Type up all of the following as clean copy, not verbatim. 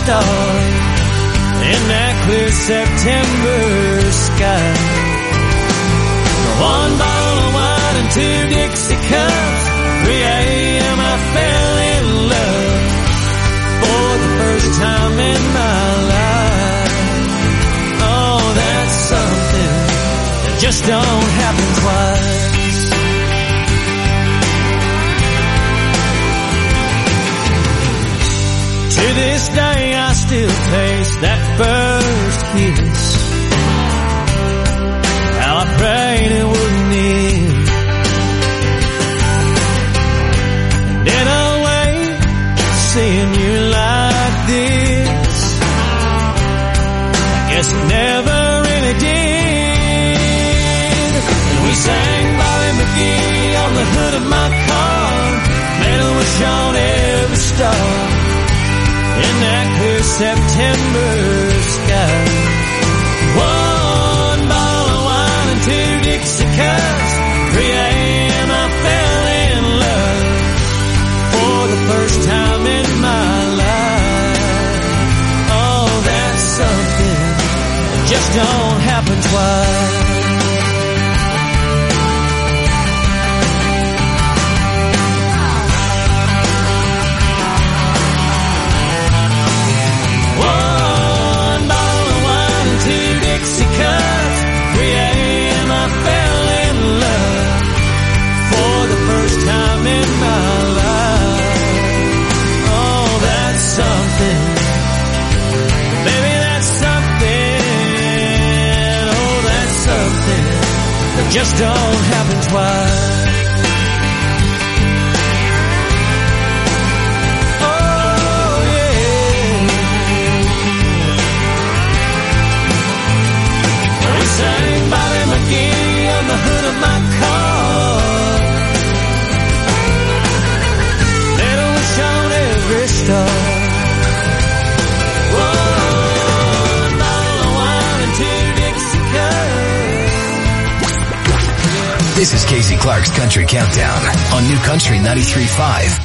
star in that clear September sky. One bottle of wine and 2 Dixie cups. 3 a.m. I fell in love for the first time in my life. Oh, that's something that just don't happen twice. To this day I still taste that first kiss. How I prayed it wouldn't end. And in a way, seeing you like this, I guess it never really did. And we sang Bobby McGee on the hood of my car. Metal was on every star in that clear September sky. 1 bottle of wine and 2 Dixie cups. 3 a.m. I fell in love for the first time in my life. Oh, that's something that just don't happen twice. Cups, 3 a.m. I fell in love for the first time in my life. Oh, that's something. Baby, that's something. Oh, that's something that just don't happen twice. Sang Bobby McGee on the hood of my car. Little was on every star. 1 bottle of wine and 2 Dixie cups. This is Casey Clark's Country Countdown on New Country 93.5.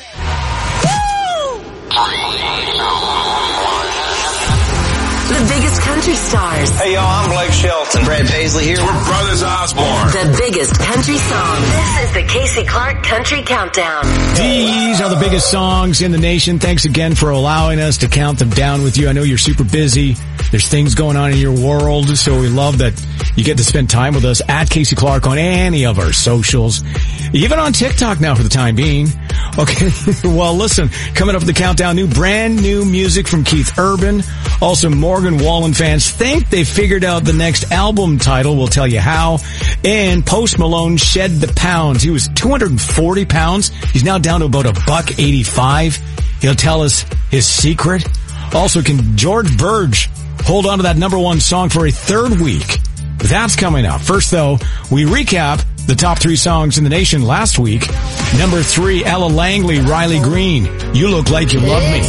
The biggest country stars. Hey, y'all, I'm Blake Shelton. Brad Paisley here. We're Brothers Osborne. The biggest country song. This is the Casey Clark Country Countdown. These are the biggest songs in the nation. Thanks again for allowing us to count them down with you. I know you're super busy. There's things going on in your world, so we love that you get to spend time with us at Casey Clark on any of our socials, even on TikTok now for the time being. Okay, well, listen, coming up with the countdown, brand new music from Keith Urban. Also, Morgan Wallen fans think they figured out the next album title. We'll tell you how. And Post Malone shed the pounds. He was 240 pounds. He's now down to about $185. He'll tell us his secret. Also, can George Burge hold on to that #1 song for a 3rd week? That's coming up. First, though, we recap the top 3 songs in the nation last week. Number 3, Ella Langley, Riley Green, You Look Like You Love Me.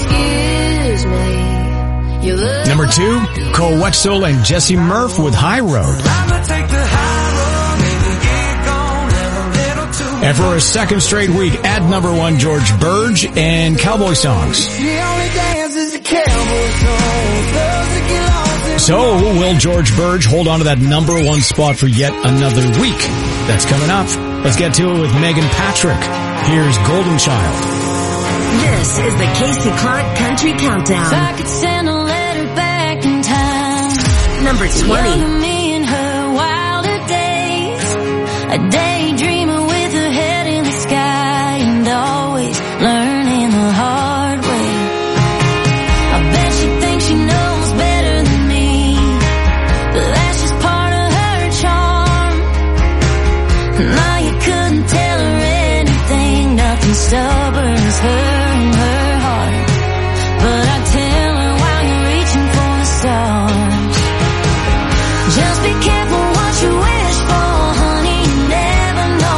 Number 2, Cole Wetzel and Jesse Murph with High Road. And for a 2nd straight week, at #1, George Burge and Cowboy Songs. So, will George Burge hold on to that #1 spot for yet another week? That's coming up. Let's get to it with Megan Patrick. Here's Golden Child. This is the Casey Clark Country Countdown. If I could send a letter back in time. Number 20. Young me in her wilder days. A daydreamer with her head in the sky and always learning the hard way. I bet she thinks she knows better than me, but that's just part of her charm. Now you couldn't tell her anything, nothing stubborn as her and her heart. But I tell her while you're reaching for the stars, just be careful what you wish for, honey, you never know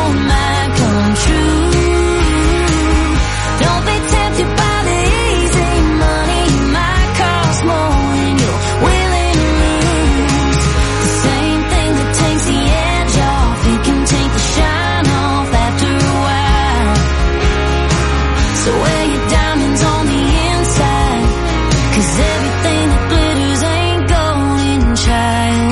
'cause everything that glitters ain't golden, child.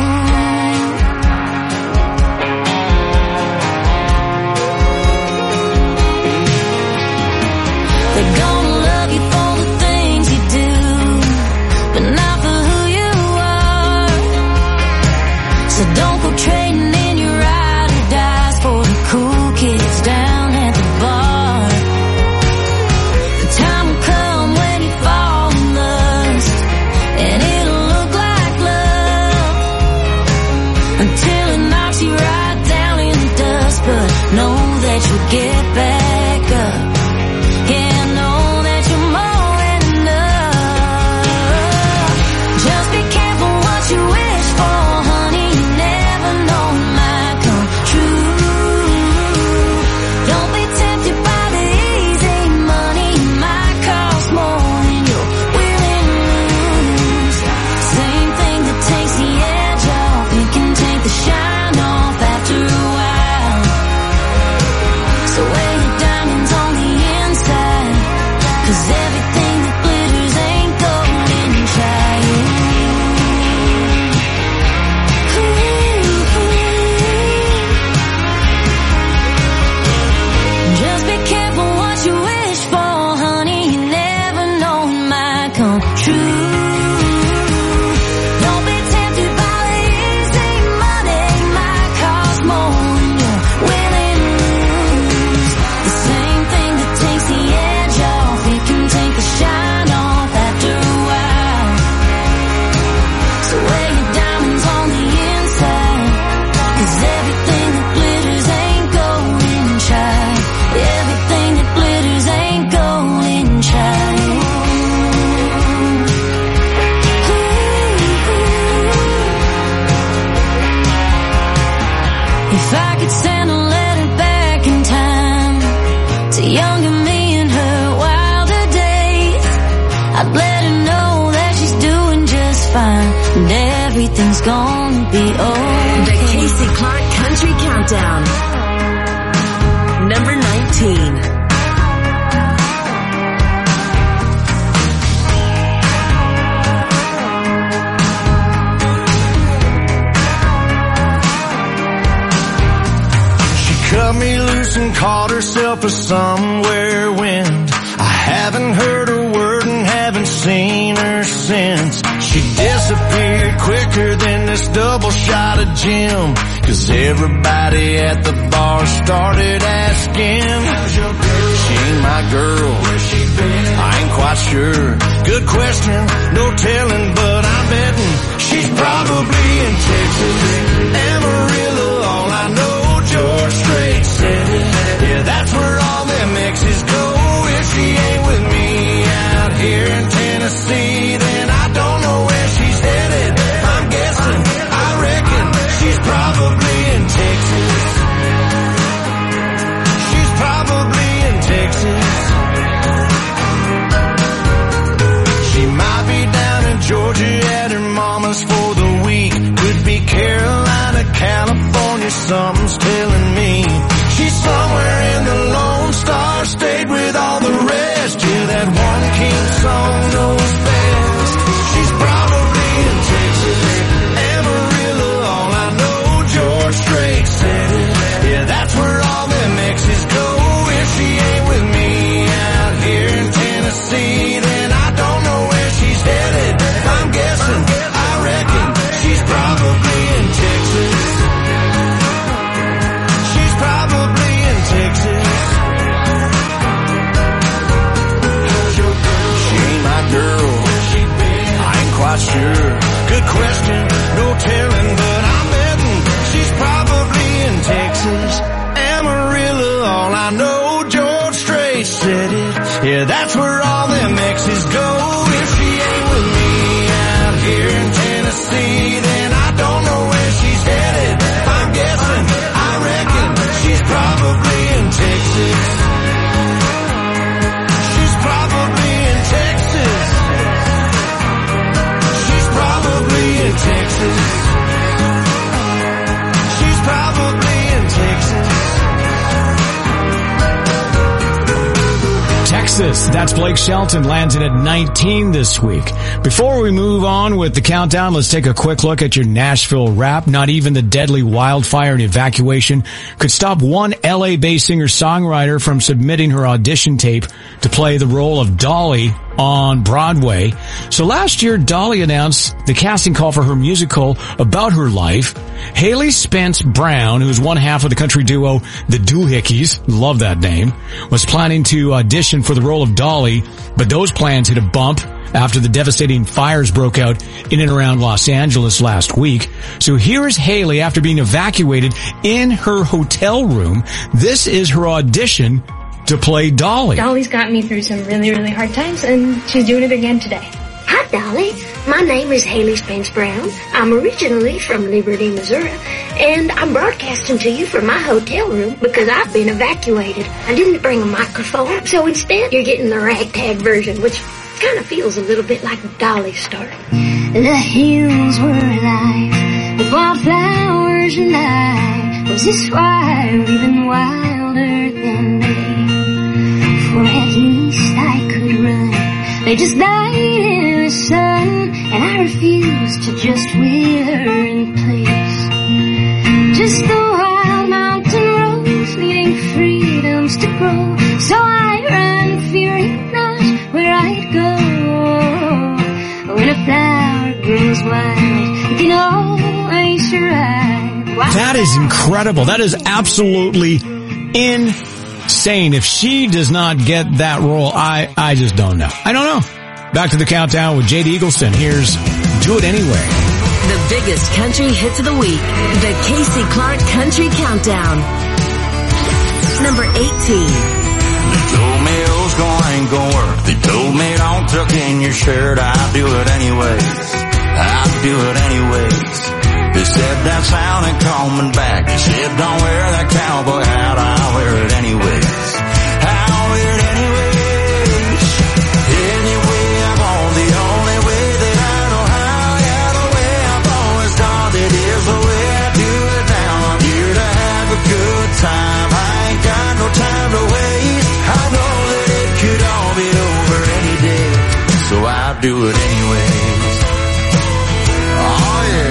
They're gonna love you for the things you do, but not for who you are. So don't go trading in your ride or dies for the cool kids down at the bar. The time will come when you fall in lust, and it'll look like love until it knocks you right down in the dust. But know that you'll get back up. Yeah, know that you're more than enough. Just be careful what you wish for, honey. You never know it might come true. Don't be tempted by the easy money. It might cost more than you're willing to lose. Same thing that takes the edge off, it can take the shine off after a while. So wear your diamonds on the inside, 'cause everything that glitters ain't golden, child. Just be careful what you wish for, honey. You never know it might come true. Don't be tempted by the easy money. It might cost more than you're willing to lose. The same thing that takes the edge off, it can take the shine off after a while. So wear your diamonds on the inside, 'cause everything that glitters ain't golden, child. Everything that glitters ain't golden, child. If I could send a letter back in time to younger me in her wilder days, I'd let her know that she's doing just fine and everything's gonna be okay. The Casey Clark Country Countdown. Number 19. She cut me loose and caught herself a somewhere wind. I haven't heard a word and haven't seen her since. She disappeared quicker than this double shot of Jim, 'cause everybody at the bar started asking, she ain't my girl, where's she been? I ain't quite sure. Good question, no telling, but I'm betting she's probably in Texas. Amarillo, all I know, George Strait said it. Yeah, that's where all them exes go. If she ain't with me out here in Tennessee, then I don't know where she's headed. I'm guessing, I reckon she's probably in Texas. She's probably in Texas. She might be down in Georgia at her mama's for the week. Could be Carolina, California, something's telling me. She's somewhere in the Lone Star State with all the rest. Yeah, that one king song knows best. She's probably in Texas. Amarillo, all I know, George Strait said it. Yeah, that's where all them exes go. If she ain't with me out here in Tennessee, then I don't know where she's headed. I'm guessing, I reckon she's probably in Texas. She's probably in Texas. She ain't my girl, I ain't quite sure. Good question, no telling, but I'm betting she's probably in Texas. Amarillo, all I know, George Strait said it. Yeah, that's where all them exes go. If she ain't with me out here in Tennessee, then I don't know where she's headed. I'm guessing, I reckon she's probably in Texas. She's probably in Texas. She's probably in Texas. She's probably in Texas. Texas. That's Blake Shelton, landing at 19 this week. Before we move on with the countdown, let's take a quick look at your Nashville Wrap. Not even the deadly wildfire and evacuation could stop one LA-based singer-songwriter from submitting her audition tape to play the role of Dolly on Broadway. So last year, Dolly announced the casting call for her musical about her life. Haley Spence Brown, who's one half of the country duo The Doohickeys, love that name, was planning to audition for the role of Dolly, but those plans hit a bump after the devastating fires broke out in and around Los Angeles last week. So here is Haley after being evacuated in her hotel room. This is her audition to play Dolly. Dolly's got me through some really, really hard times, and she's doing it again today. Hi, Dolly. My name is Haley Spence Brown. I'm originally from Liberty, Missouri, and I'm broadcasting to you from my hotel room because I've been evacuated. I didn't bring a microphone, so instead you're getting the ragtag version, which kind of feels a little bit like Dolly's story. The hills were alive with wildflowers, and I was this wild, even wilder than they. For at least I could run. They just died in the sun, and I refused to just wither in place. Just the wild mountain roads leading freedoms to grow. So I run, fearing not where I'd go. When a flower grows wild, it can always survive. Wow. That is incredible. That is absolutely insane. If she does not get that role, I just don't know. I don't know. Back to the countdown with Jade Eagleston. Here's Do It Anyway. The biggest country hits of the week. The Casey Clark Country Countdown. Number 18. They told me Osco ain't gonna work. They told me don't tuck in your shirt. I'll do it anyways. I'll do it anyways. They said that sounded coming back. They said don't wear that cowboy hat. I'll wear it anyways. I'll wear it anyways. Anyway, I'm on the only way that I know how. Yeah, the way I've always done it is the way I do it now. I'm here to have a good time. I ain't got no time to waste. I know that it could all be over any day, so I'll do it anyways. Oh yeah.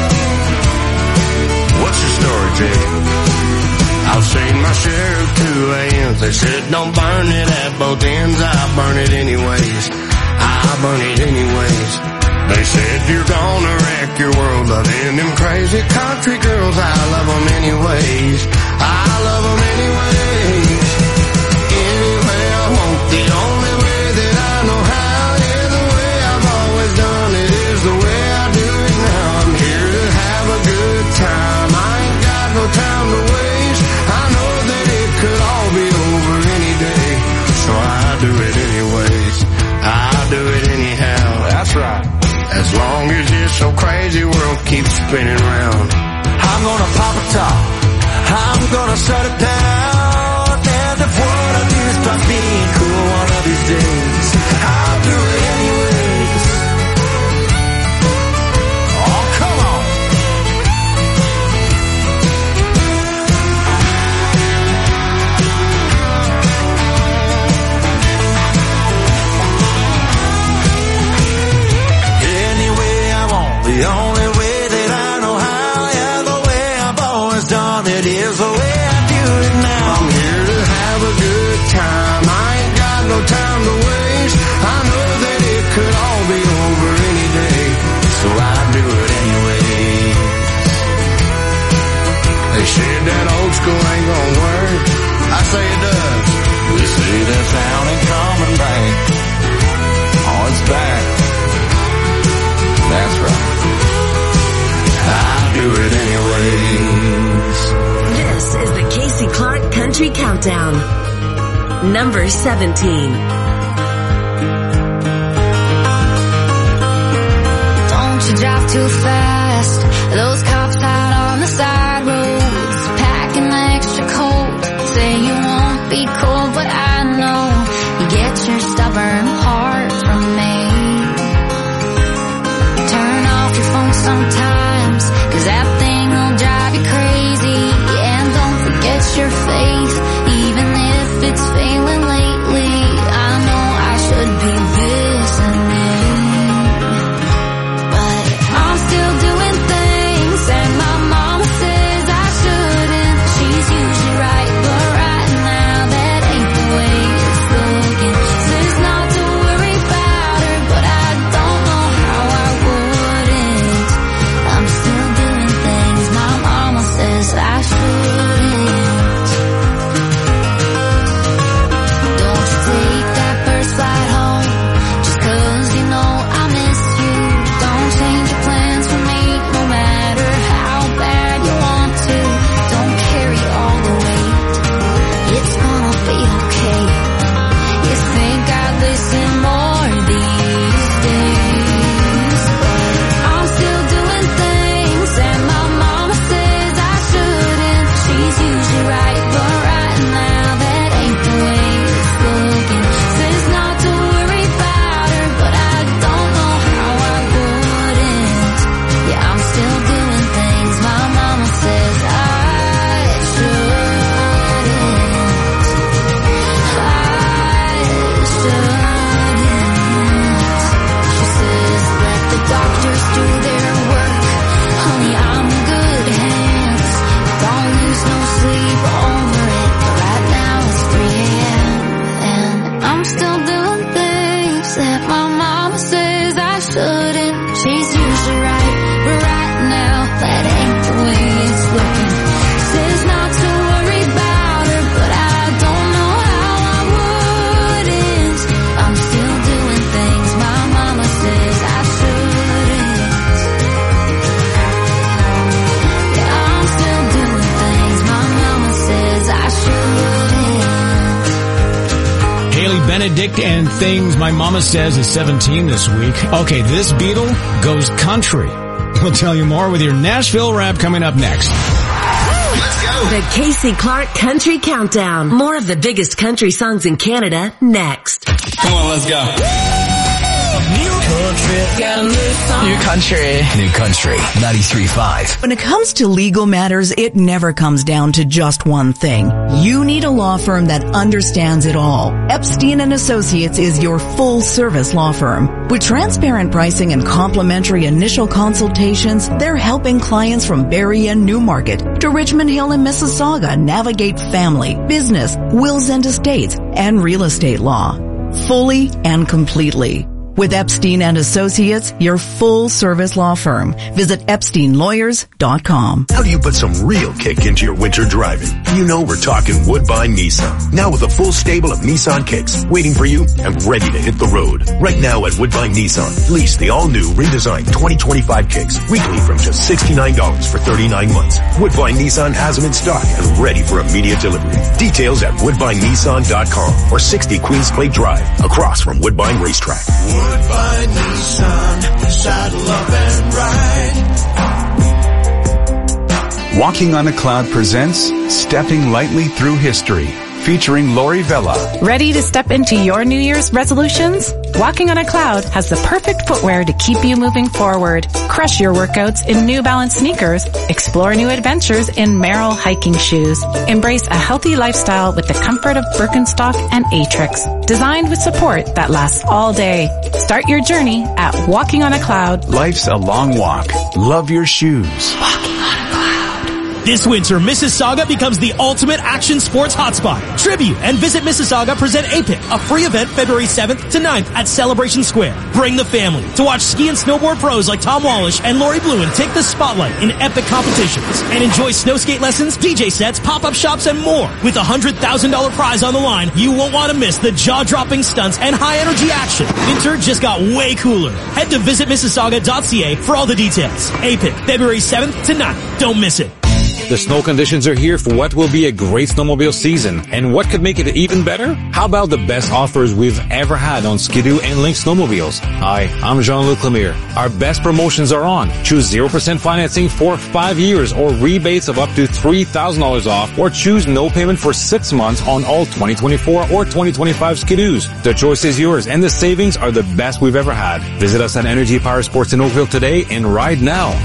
What's your story, Jay? I've seen my share of 2 a.m.s. They said don't burn it at both ends. I burn it anyways. I burn it anyways. They said you're gonna wreck your world loving them crazy country girls. I love them anyways. I love them anyways. Anyway, I want the only way that I know how. Yeah, the way I've always done it is the way I do it now. I'm here to have a good time. I ain't got no time to waste. I know that it could all be over any day, so I do it anyways. I'll do it anyhow. That's right. As long as this so crazy world keeps spinning round, I'm gonna pop a top. I'm gonna shut it down. And if what I do stop being cool one of these days, I'll do it anyways. Oh, come on. Anyway, I want the only way that I know how. Yeah, the way I've always done it is the way I do it now. I'm here to have a good time. I ain't got no time to waste. I know that it could all be over any day, so I do it anyways. They said that old school ain't gonna work. I say it does. They say that sound ain't coming back. Oh, it's back. That's right. I'll do it anyways. This is the Casey Clark Country Countdown. Number 17. Don't you drive too fast. Those cops out on the side roads, packing extra coat. Say you won't be cold, but I know you get your stubborn heart from me. Turn off your phone sometimes, 'cause that thing will drive you crazy. And don't forget your faith, even if it's failing lately. I'm shouldn't. She's usually right, but right now that ain't the way it's looking. Says not to worry about her, but I don't know how I wouldn't. I'm still doing things my mama says I shouldn't. Yeah, I'm still doing things my mama says I shouldn't. Haley Benedict and Things My Mama Says is 17 this week. Okay, this Beatle goes country. We'll tell you more with your Nashville Rap coming up next. Let's go. The Casey Clark Country Countdown. More of the biggest country songs in Canada next. Come on, let's go. New country. New Country 93.5. When it comes to legal matters, it never comes down to just one thing. You need a law firm that understands it all. Epstein & Associates is your full-service law firm. With transparent pricing and complimentary initial consultations, they're helping clients from Barrie and Newmarket to Richmond Hill and Mississauga navigate family, business, wills and estates, and real estate law. Fully and completely. With Epstein & Associates, your full-service law firm. Visit EpsteinLawyers.com. How do you put some real kick into your winter driving? You know we're talking Woodbine Nissan. Now with a full stable of Nissan kicks waiting for you and ready to hit the road. Right now at Woodbine Nissan, lease the all-new redesigned 2025 kicks weekly from just $69 for 39 months. Woodbine Nissan has them in stock and ready for immediate delivery. Details at WoodbineNissan.com or 60 Queens Plate Drive across from Woodbine Racetrack. Woodbine Nissan, saddle up and ride. Walking on a Cloud presents Stepping Lightly Through History, featuring Lori Vella. Ready to step into your New Year's resolutions? Walking on a Cloud has the perfect footwear to keep you moving forward. Crush your workouts in New Balance sneakers. Explore new adventures in Merrell hiking shoes. Embrace a healthy lifestyle with the comfort of Birkenstock and Atrix. Designed with support that lasts all day. Start your journey at Walking on a Cloud. Life's a long walk. Love your shoes. Walking on a Cloud. This winter, Mississauga becomes the ultimate action sports hotspot. Tribute and Visit Mississauga present APIC, a free event February 7th to 9th at Celebration Square. Bring the family to watch ski and snowboard pros like Tom Wallish and Lori Bluen take the spotlight in epic competitions. And enjoy snow skate lessons, DJ sets, pop-up shops, and more. With a $100,000 prize on the line, you won't want to miss the jaw-dropping stunts and high-energy action. Winter just got way cooler. Head to visitmississauga.ca for all the details. APIC, February 7th to 9th. Don't miss it. The snow conditions are here for what will be a great snowmobile season. And what could make it even better? How about the best offers we've ever had on Ski-Doo and Lynx snowmobiles? Hi, I'm Jean-Luc Lemire. Our best promotions are on. Choose 0% financing for 5 years or rebates of up to $3,000 off, or choose no payment for 6 months on all 2024 or 2025 Ski-Doos. The choice is yours and the savings are the best we've ever had. Visit us at Energy Power Sports in Oakville today and ride now.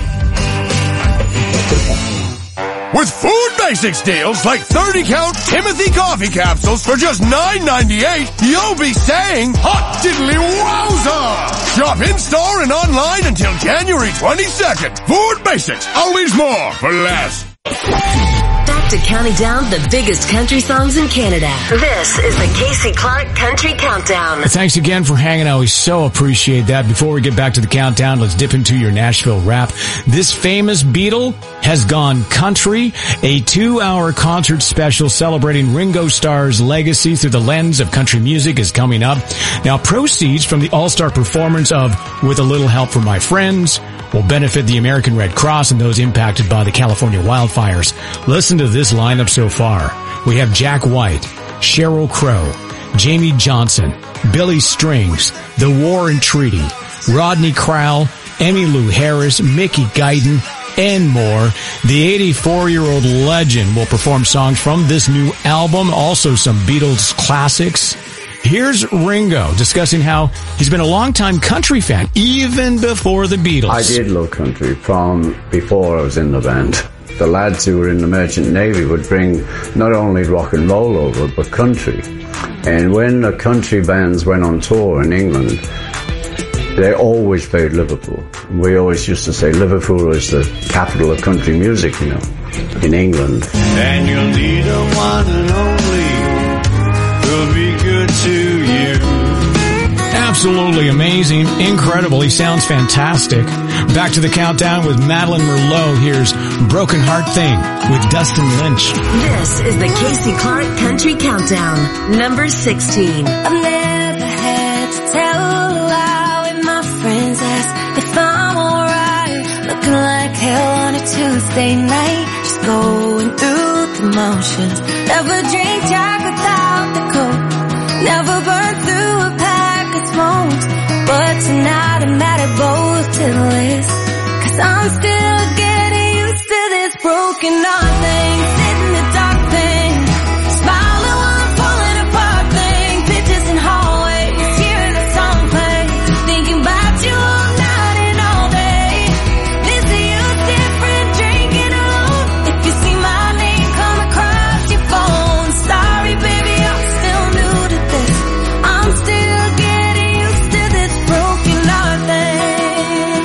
With Food Basics deals like 30-count Timothy coffee capsules for just $9.98, you'll be saying, hot diddly wowza! Shop in-store and online until January 22nd. Food Basics, always more for less. Back to counting down the biggest country songs in Canada. This is the Casey Clark Country Countdown. Thanks again for hanging out. We so appreciate that. Before we get back to the countdown, let's dip into your Nashville Rap. This famous Beatle has gone country. A 2-hour concert special celebrating Ringo Starr's legacy through the lens of country music is coming up. Now, proceeds from the all-star performance of With a Little Help from My Friends will benefit the American Red Cross and those impacted by the California wildfires. Listen to this lineup so far. We have Jack White, Sheryl Crow, Jamie Johnson, Billy Strings, The War and Treaty, Rodney Crowell, Emmylou Harris, Mickey Guyton, and more. The 84-year-old legend will perform songs from this new album, also some Beatles classics. Here's Ringo discussing how he's been a longtime country fan, even before the Beatles. I did love country from before I was in the band. The lads who were in the Merchant Navy would bring not only rock and roll over, but country. And when the country bands went on tour in England, they always played Liverpool. We always used to say Liverpool is the capital of country music, you know, in England. And you'll need a one and only who'll be good to you. Absolutely amazing. Incredible. He sounds fantastic. Back to the countdown with Madeline Merlot. Here's Broken Heart Thing with Dustin Lynch. This is the Casey Clark Country Countdown, number 16. I've never had to tell a lie when my friends ask if I'm alright. Looking like hell on a Tuesday night, just going through the motions. Never drink Jack without the Coke, never burn through a pack of smokes. But tonight I'm mad at both to the list, 'cause I'm still getting used to this broken heart thing. Sit in the dark thing, smiling while I'm falling apart thing. Pictures in hallways, hearing the song play, thinking about you all night and all day. Missing you different, drinking alone. If you see my name come across your phone, sorry baby, I'm still new to this. I'm still getting used to this broken heart thing.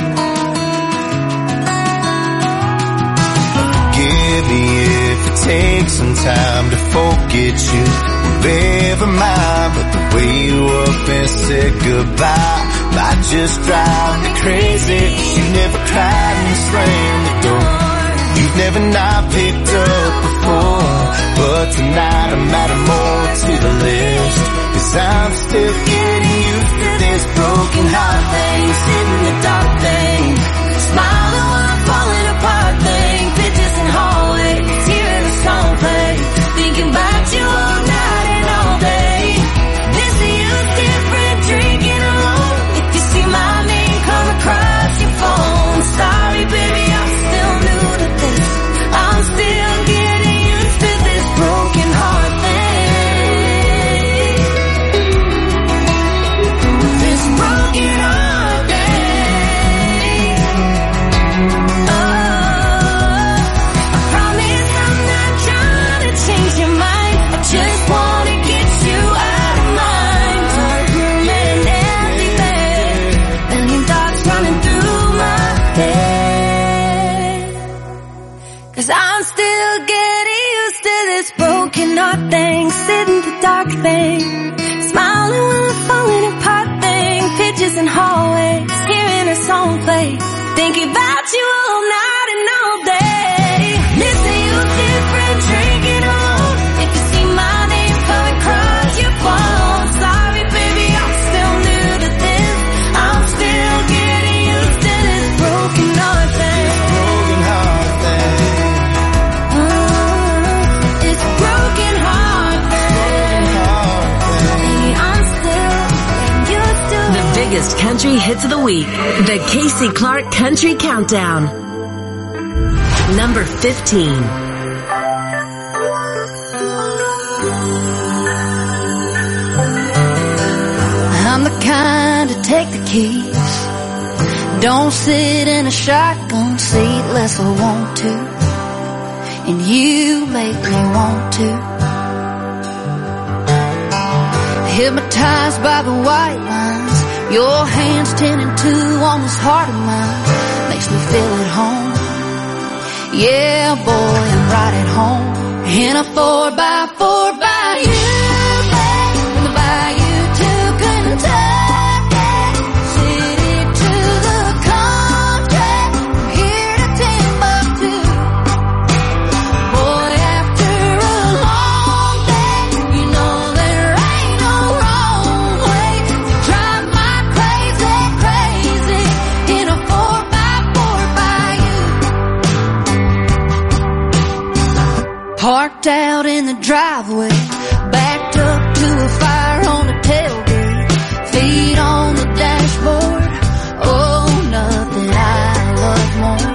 Forgive me if it takes some time to forget you. Never mind, but the way you up and said goodbye might just drive me crazy. You never cried and slammed the door. You've never not picked up before, but tonight I'm adding more to the list, 'cause I'm still getting used to this broken heart thing. Sitting in the dark thing, smiling while I'm falling apart thing. Pictures in hallways, hearing the song play, thinking about you all night and all day. Missing you different, drinking alone. If you see my name come across your phone, sorry baby, I'm still new to this. I'm still getting used to this broken heart thing. This broken heart thing. I promise I'm not trying to change your mind. I just wanna get you out of mind. Dark room and an empty bed, million thoughts running through my head. 'Cause I'm still getting used to this broken heart thing. Sit in the dark thing, smiling while I'm falling apart thing. Pictures in hallways, hearing a song play, thinking about you all night and all day. Missing you different, drinking alone. If you see my name come across your phone, sorry baby, I'm still new to this. I'm still getting used to this broken heart thing. Broken heart thing. It's broken heart thing. I'm still getting used to The biggest country hits of the week. The Casey Clark Country Countdown. Number 15. I'm the kind to take the keys, don't sit in a shotgun seat unless I want to, and you make me want to. Hypnotized by the white lines, your hands 10 and 2 on this heart of mine, makes me feel at home. Yeah, boy, I'm right at home in a 4x4 by you, from the bayou to Kentucky, city to the country, from here to Timbuktu. Boy, after a long day, you know there ain't no wrong way to drive my crazy, crazy in a 4x4 by you. Parked out in the driveway, backed up to a fire on the tailgate, feet on the dashboard. Oh, nothing I love more.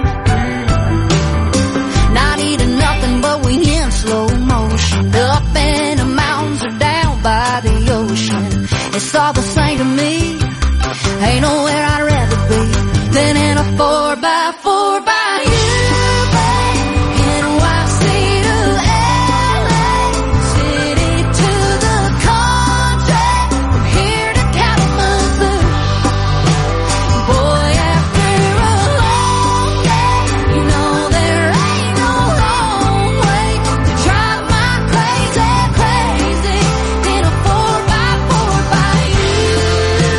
Not eating nothing, but we in slow motion, up in the mountains or down by the ocean. It's all the same to me. Ain't nowhere I'd rather be than in a 4x4 by you. NYC to LA, city to the country, from here to Kalamazoo. Boy, after a long day, you know there ain't no wrong way to drive my crazy, crazy in a 4x4 by you.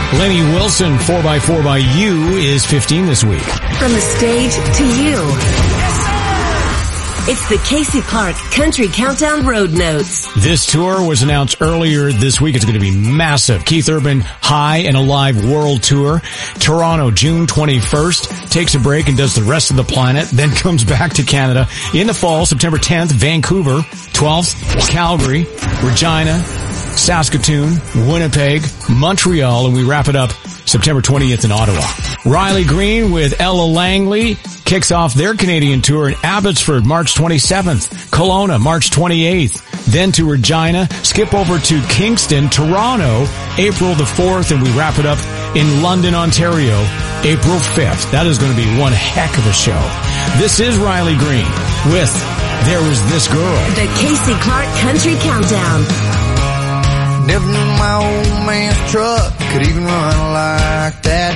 Lenny Wilson, 4x4 by You, is 15 this week. From the stage to you. It's the Casey Clark Country Countdown Road Notes. This tour was announced earlier this week. It's going to be massive. Keith Urban High and Alive World Tour. Toronto, June 21st. Takes a break and does the rest of the planet. Then comes back to Canada. In the fall, September 10th, Vancouver. 12th, Calgary, Regina, Saskatoon, Winnipeg, Montreal, and we wrap it up September 20th in Ottawa. Riley Green with Ella Langley kicks off their Canadian tour in Abbotsford, March 27th, Kelowna, March 28th, then to Regina, skip over to Kingston, Toronto, April the 4th, and we wrap it up in London, Ontario, April 5th. That is going to be one heck of a show. This is Riley Green with There Was This Girl. The Casey Clark Country Countdown. Never knew my old man's truck could even run like that.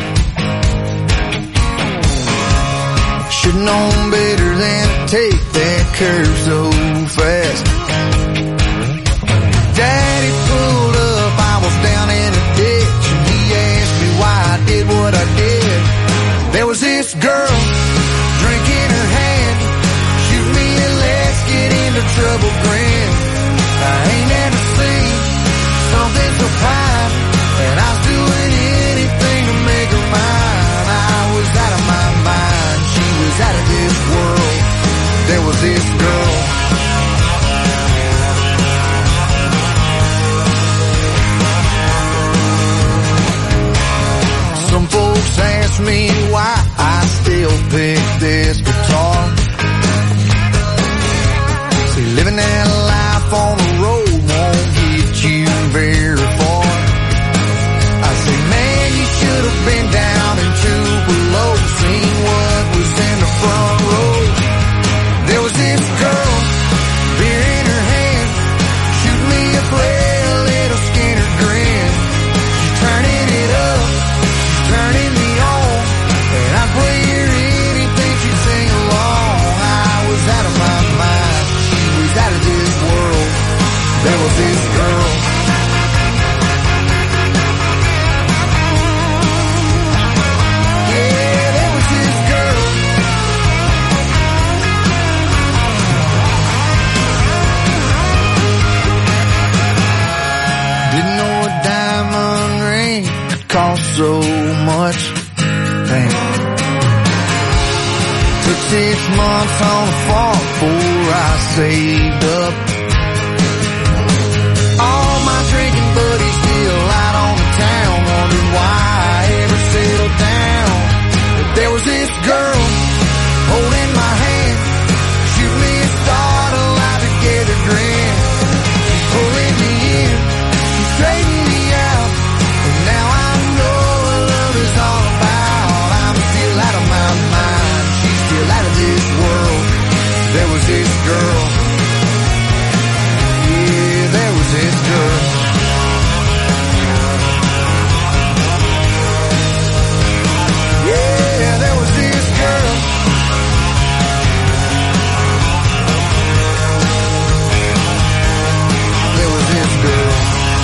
Should've known better than to take that curve so fast. Daddy pulled up, I was down in a ditch, and he asked me why I did what I did. There was this girl, drink in her hand, shoot me and let's get into trouble, grin. I ain't never seen something so fine, and I was doing anything to make her mine. I was out of my mind, she was out of this world. There was this girl. Some folks ask me why I still pick this guitar. See, living that life on the road won't get you very far. I say, man, you should have been down and below, seen what was in the front row. There was this girl, beer in her hand, shoot me a pale little Skinner grin. She's turning it up, she's turning me on, and I'd play her anything she'd sing along. I was out of my mind, she was out of this world. There was this girl. Yeah, there was this girl. Didn't know a diamond ring could cost so much. Damn. Took 6 months on the farm before I saved up. All my drinking buddies still out on the town, wondering why I ever settled down. But there was this girl holding my hand, shoot me a start, a lie together grin. She's pulling me in, she's straightening me out, and now I know what love is all about. I'm still out of my mind, she's still out of this world. There was this girl. Yeah, there was this girl. Yeah, there was this girl. There was this girl.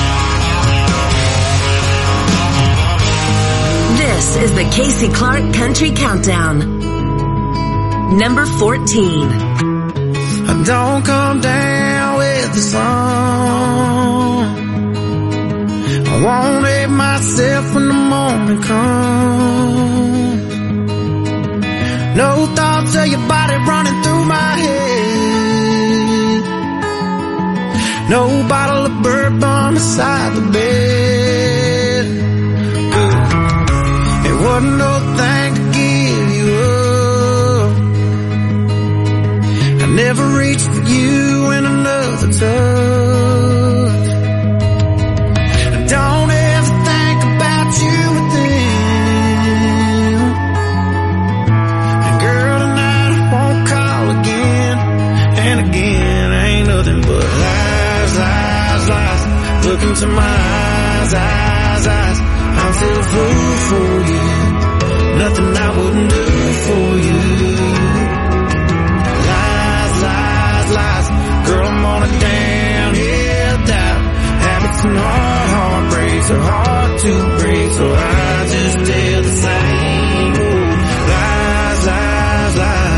This is the Casey Clark Country Countdown. Number 14. I don't come down with the sun. I won't hate myself when the morning comes. No thoughts of your body running through my head. No bottle of bourbon beside the bed. It wasn't no thing to give you up. I never reached for you in another touch. I don't ever think about you within. And girl, tonight I won't call again. And again, ain't nothing but lies, lies, lies. Look into my eyes, eyes, eyes. I'm still a fool for you. Nothing I wouldn't do for you. Lies, lies, lies. Girl, I'm on a downhill dive. Habits and heartbreaks are hard to to breathe, so I just tell the same old lies, lies,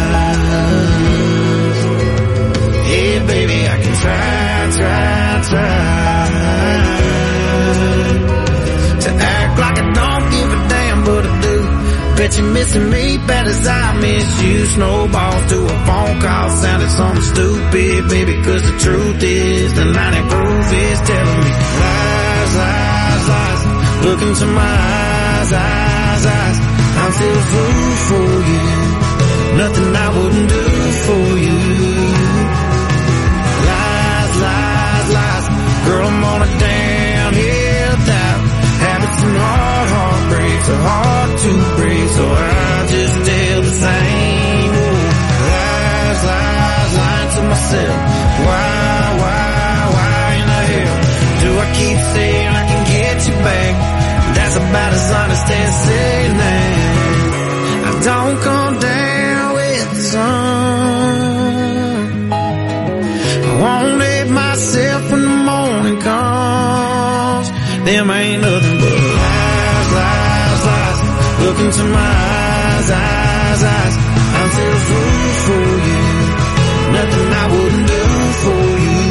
lies. Hey baby, I can try to act like I don't give a damn, but I do. Bet you're missing me bad as I miss you. Snowballs to a phone call sounded something stupid, baby, cause the truth is the line and proof is telling me lies, lies, lies. Look into my eyes, I'm still a fool for you. Nothing I wouldn't do for you. Lies, lies, lies. Girl, I'm on a downhill dive. Habits and heartbreaks are hard to break, so I just tell the same old lies, lies, lying to myself. Why in the hell do I keep saying I can get you back? That's about as honest as saying that I don't come down with the sun. I won't let myself when the morning comes. Them ain't nothing but lies, lies, lies. Look into my eyes, I'm still a fool for you. Nothing I wouldn't do for you.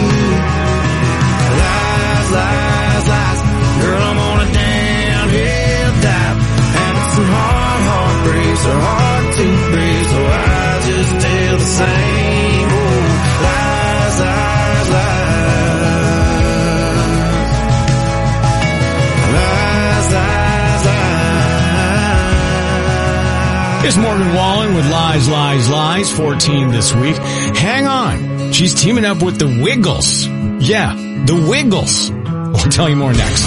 Lies, lies, lies. Girl, I'm on a downhill dive. Having some heartbreaks are hard to break, so I just tell the same old lies, lies, lies. Here's Morgan Wallen with Lies, Lies, Lies, 14 this week. Hang on. She's teaming up with the Wiggles. Yeah, the Wiggles. We'll tell you more next.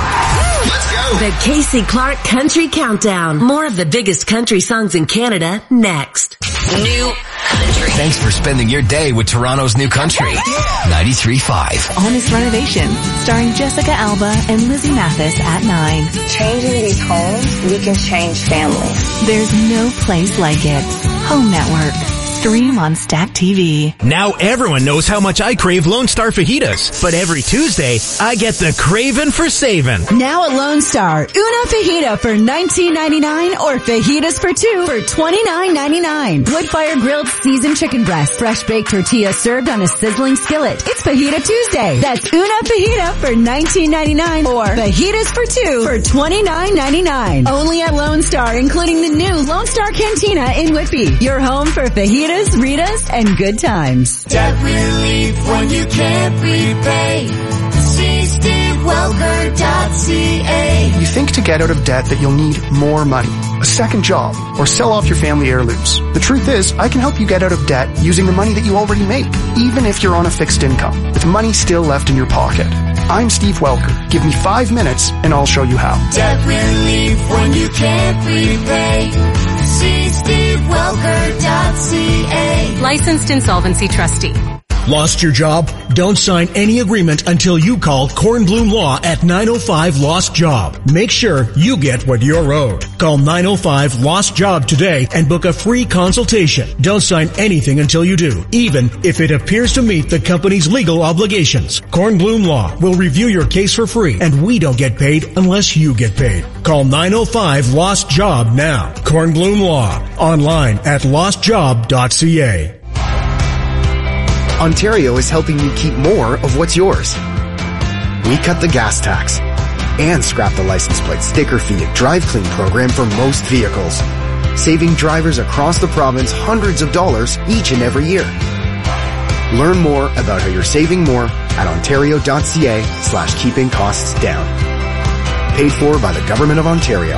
The Casey Clark Country Countdown. More of the biggest country songs in Canada next. New country. Thanks for spending your day with Toronto's New Country. 93.5. Honest Renovation, starring Jessica Alba and Lizzie Mathis at 9. Changing these homes, we can change families. There's no place like it. Home Network. Stream on Stack TV. Now everyone knows how much I crave Lone Star fajitas, but every Tuesday I get the craving for saving. Now at Lone Star, una fajita for $19.99 or fajitas for two for $29.99. Wood-fire grilled seasoned chicken breast, fresh baked tortilla served on a sizzling skillet. It's Fajita Tuesday. That's una fajita for $19.99 or fajitas for two for $29.99. Only at Lone Star, including the new Lone Star Cantina in Whitby. Your home for fajitas, Ritas, and good times. Debt relief when you can't repay. See SteveWelker.ca. You think to get out of debt that you'll need more money, a second job, or sell off your family heirlooms. The truth is, I can help you get out of debt using the money that you already make, even if you're on a fixed income, with money still left in your pocket. I'm Steve Welker. Give me 5 minutes and I'll show you how. Debt relief when you can't repay. See SteveWelker.ca. Licensed insolvency trustee. Lost your job? Don't sign any agreement until you call Kornblum Law at 905 Lost Job. Make sure you get what you're owed. Call 905 Lost Job today and book a free consultation. Don't sign anything until you do, even if it appears to meet the company's legal obligations. Kornblum Law will review your case for free, and we don't get paid unless you get paid. Call 905 Lost Job now. Kornblum Law. Online at lostjob.ca. Ontario is helping you keep more of what's yours. We cut the gas tax and scrap the license plate sticker fee and drive clean program for most vehicles, saving drivers across the province hundreds of dollars each and every year. Learn more about how you're saving more at ontario.ca/keeping costs down. Paid for by the Government of Ontario.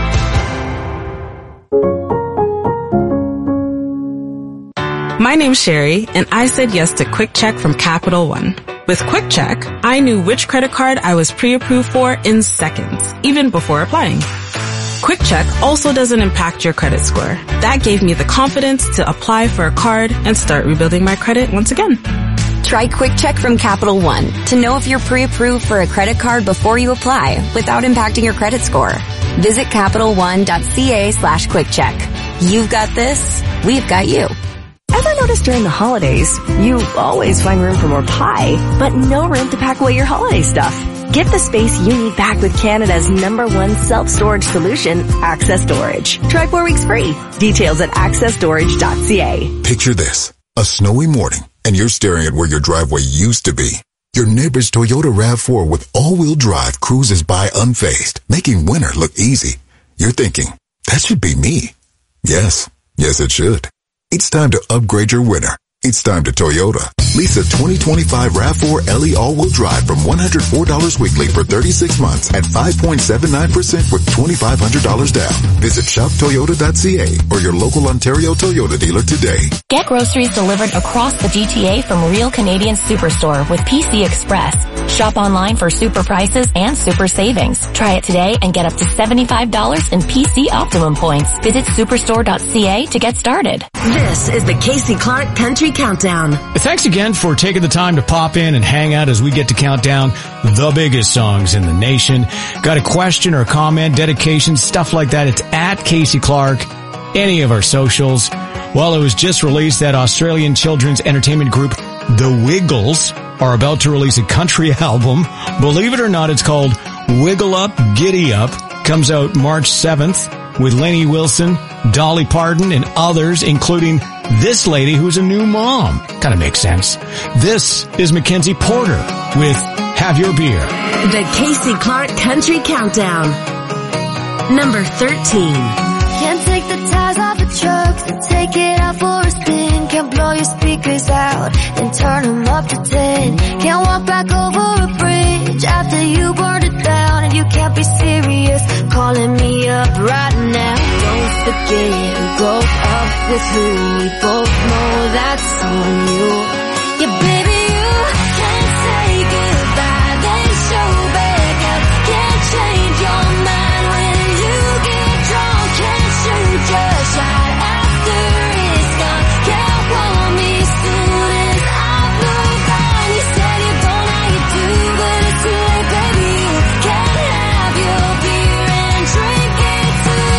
My name's Sherry, and I said yes to Quick Check from Capital One. With Quick Check, I knew which credit card I was pre-approved for in seconds, even before applying. Quick Check also doesn't impact your credit score. That gave me the confidence to apply for a card and start rebuilding my credit once again. Try Quick Check from Capital One to know if you're pre-approved for a credit card before you apply without impacting your credit score. Visit CapitalOne.ca/QuickCheck. You've got this, we've got you. Ever notice during the holidays, you always find room for more pie, but no room to pack away your holiday stuff? Get the space you need back with Canada's #1 self-storage solution, Access Storage. Try 4 weeks free. Details at accessstorage.ca. Picture this. A snowy morning, and you're staring at where your driveway used to be. Your neighbor's Toyota RAV4 with all-wheel drive cruises by unfazed, making winter look easy. You're thinking, that should be me. Yes, it should. It's time to upgrade your winter. It's time to Toyota. Lease a 2025 RAV4 LE all-wheel drive from $104 weekly for 36 months at 5.79% with $2,500 down. Visit shoptoyota.ca or your local Ontario Toyota dealer today. Get groceries delivered across the GTA from Real Canadian Superstore with PC Express. Shop online for super prices and super savings. Try it today and get up to $75 in PC Optimum points. Visit superstore.ca to get started. This is the Casey Clark Country Countdown. Thanks again for taking the time to pop in and hang out as we get to count down the biggest songs in the nation. Got a question or a comment, dedication, stuff like that, it's at Casey Clark, any of our socials. Well, it was just released that Australian children's entertainment group, The Wiggles, are about to release a country album. Believe it or not, it's called Wiggle Up, Giddy Up. Comes out March 7th with Lainey Wilson, Dolly Parton, and others, including this lady who's a new mom. Kind of makes sense. This is Mackenzie Porter with Have Your Beer. The Casey Clark Country Countdown. Number 13. Can't take the tires off the trucks and take it out for a spin. Can't blow your speakers out and turn them up to 10. Can't walk back over a bridge after you burned it down. And you can't be serious calling me up right now. Don't forget we broke up with who we both know that's on you. Yeah, baby, you can't say goodbye, then show back up. Can't change your mind when you get drunk. Can't shoot your shot after it's gone. Can't want me soon as I've moved on. You said you don't know you do, but it's too late, baby. You can't have your beer and drink it too.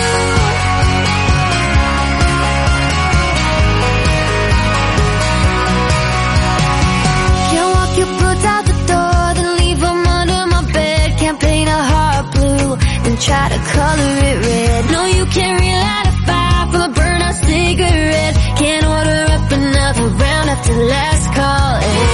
Can't walk your boots out the door, then leave them under my bed. Can't paint a heart blue, then try to color it red. No, you can't relight a fire from a burnt-out cigarette. Can't order up another round after last call.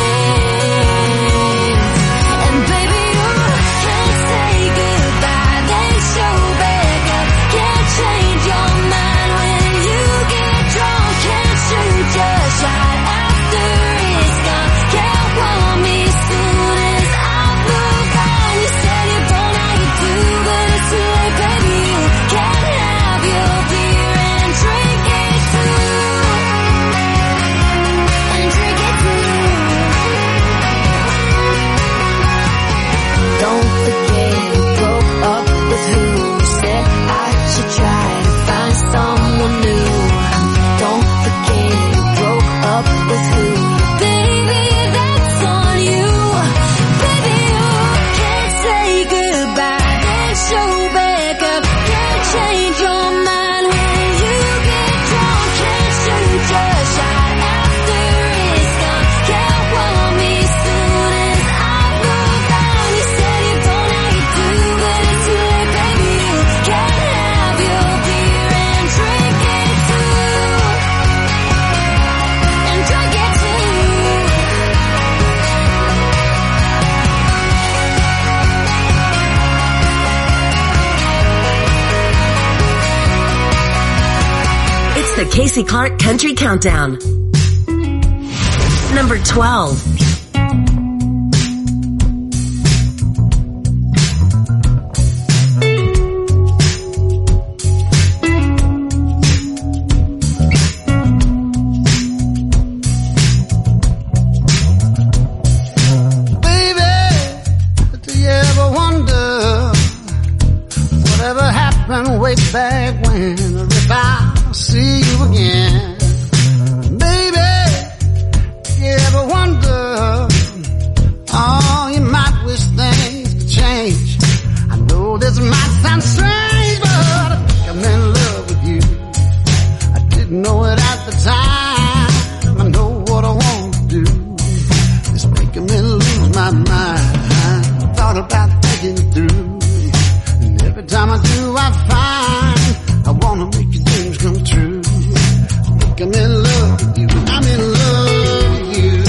And baby, you can't say goodbye, then show back up. Can't change your mind when you get drunk. Can't shoot your shot after it's gone. Can't want me soon as I've moved on. You said you don't know you do, but it's too late, baby. You can't have your beer and drink it too. And drink it too. Don't forget we broke up with who said I should try to find someone new. Don't forget we broke up with who. Baby, that's on you. Baby, you can't say goodbye, then show back up. Can't change your mind when you get drunk. Can't shoot your shot after it's gone. Can't want me soon as I've moved on. You said you don't know you do, but it's too late, baby. You can't have your beer and drink it too. And drink it too. It's the Casey Clark Country Countdown. Number 12. Baby, do you ever wonder whatever happened way back when? Or if I'll see you again? Baby, do you ever wonder? Oh, you might wish things could change. I know this might sound strange, but I think I'm in love with you. I didn't know it at the time. I know what I want to do is making me lose my mind. Thought about time I do, I find I wanna make your dreams come true. I think I'm in love with you. I'm in love with you.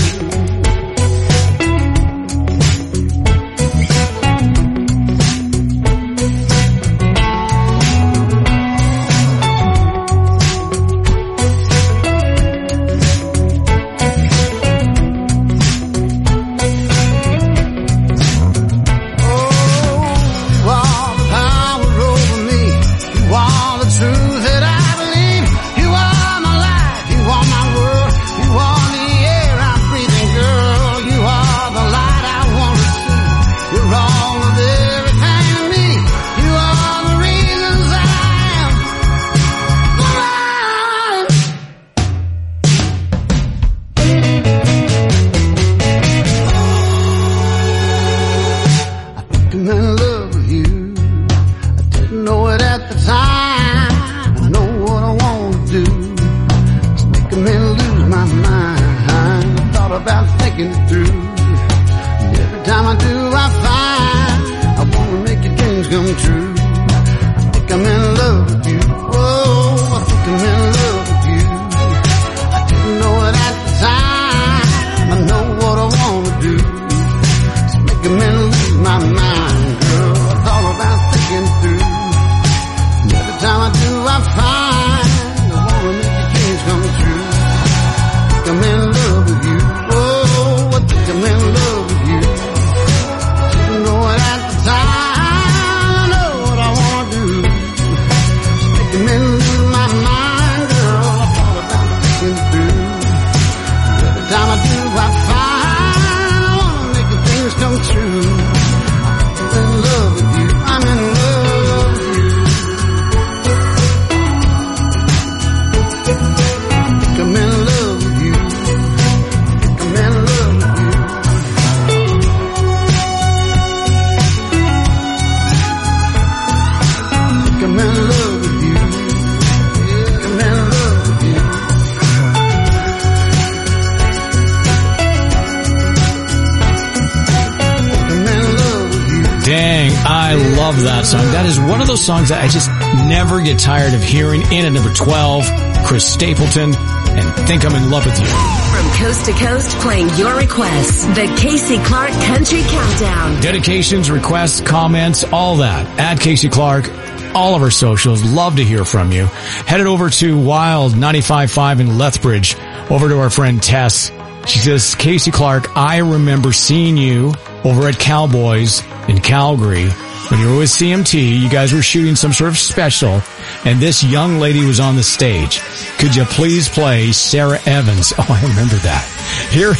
Songs that I just never get tired of hearing. In at number 12, Chris Stapleton, and Think I'm in Love with You. From coast to coast, playing your requests. The Casey Clark Country Countdown. Dedications, requests, comments, all that. At Casey Clark, all of our socials. Love to hear from you. Headed over to Wild 95.5 in Lethbridge, over to our friend Tess. She says, Casey Clark, I remember seeing you over at Cowboys in Calgary. When you were with CMT, you guys were shooting some sort of special, and this young lady was on the stage. Could you please play Sarah Evans? Oh, I remember that. Here.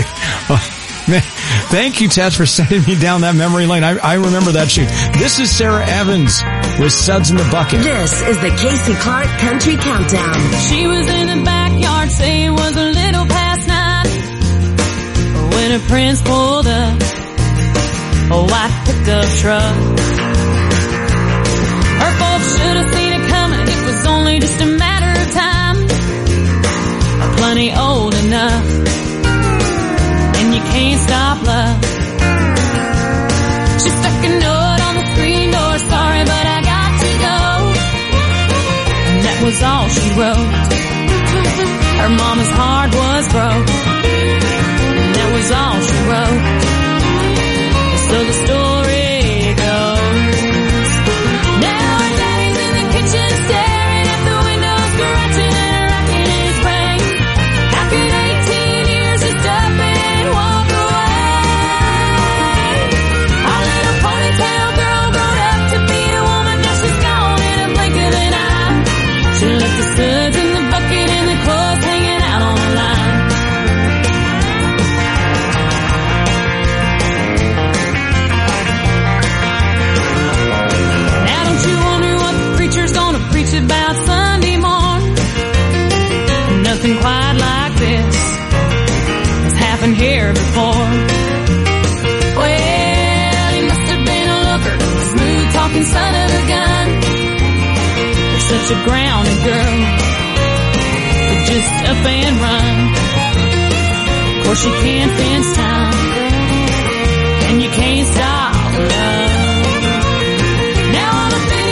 Thank you, Tess, for sending me down that memory lane. I remember that shoot. This is Sarah Evans with Suds in the Bucket. This is the Casey Clark Country Countdown. She was in the backyard, say it was a little past 9 when her prince pulled up. A white pickup truck. Her folks should have seen it coming. It was only just a matter of time. Plenty old enough, and you can't stop love. She stuck a note on the screen door. Sorry, but I got to go. And that was all she wrote. Her mama's heart was broke. And that was all she wrote. So the story goes. Now her daddy's in the kitchen staring at the window, scratching and racking his brain. How could 18 years just up and walk away? Our little ponytail girl grown up to be a woman, now she's gone in a blink of an eye. She left the suds in the bucket and the clothes hanging out on the line. About Sunday morning, nothing quite like this has happened here before. Well, he must have been a looker, smooth talking son of a gun. You're such a grounded girl, but just up and run. Of course you can't fence time, and you can't stop love. Now all the things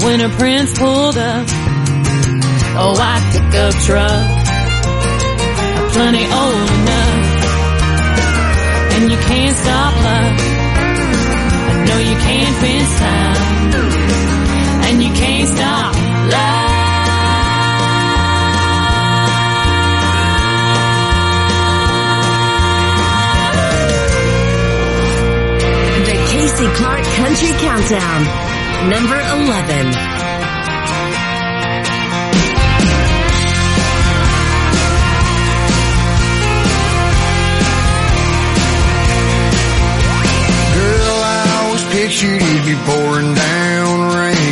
when her prince pulled up. A white pickup truck, plenty old enough. And you can't stop love. No, you can't fence time. And you can't stop love. Casey Clark Country Countdown, number 11. Girl, I always pictured you'd be pouring down rain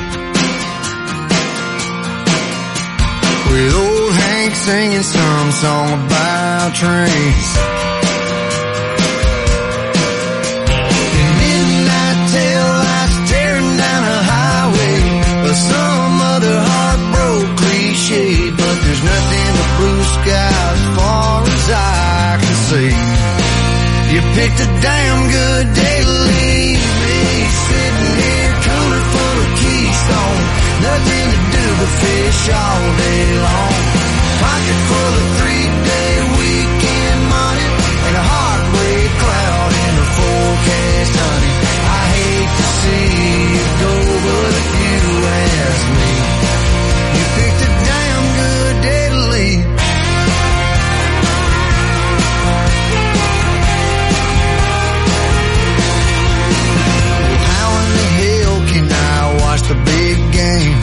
with old Hank singing some song about trains. Some other heartbroken cliche, but there's nothing but blue sky as far as I can see. You picked a damn good day to leave me, sitting here cooler full of Keystone, nothing to do but fish all day long. Pocket full of 3-day weekend money and a heartbreak cloud in the forecast, honey. I hate to see you go, but if you ask me, you picked a damn good day to leave. How in the hell can I watch the big game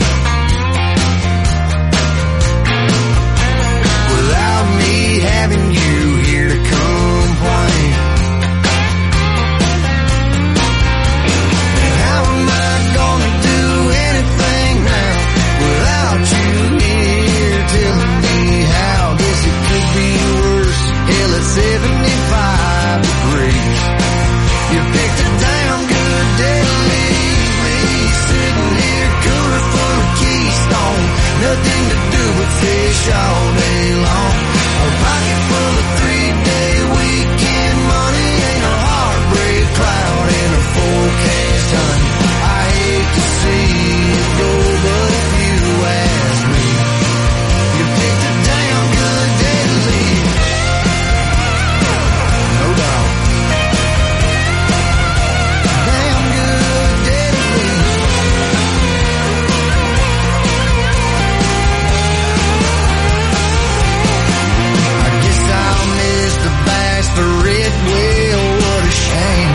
without me having you here to complain? How am I gonna do anything now without you here telling me how? Guess it could be worse. Hell, it's 75 degrees. You picked a damn good day to leave me, sitting here cooler full of Keystone, nothing to do but fish all day long. A pocket full of 3-day weekend money ain't a heartbreak cloud in a forecast, honey. I hate to see it go, but if you ask me, you picked a damn good day to leave. No doubt. Damn good day to leave. I guess I'll miss the bass for red whale, what a shame.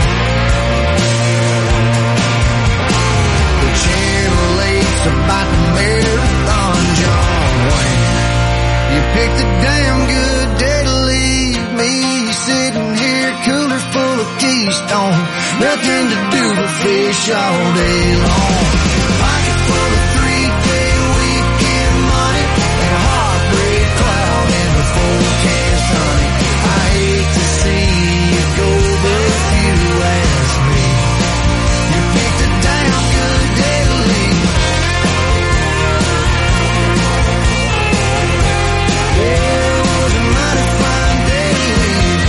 The Channel 8's about the marathon, John Wayne. You picked a damn good day to leave me, sitting here cooler full of Keystone, nothing to do but fish all day long. Pocket full of 3-day weekend money and a heartbreak cloud in the forecast, honey. I hate to see you go, but if you ask me, you picked a damn good day to leave. Yeah, it was a mighty fine day to leave.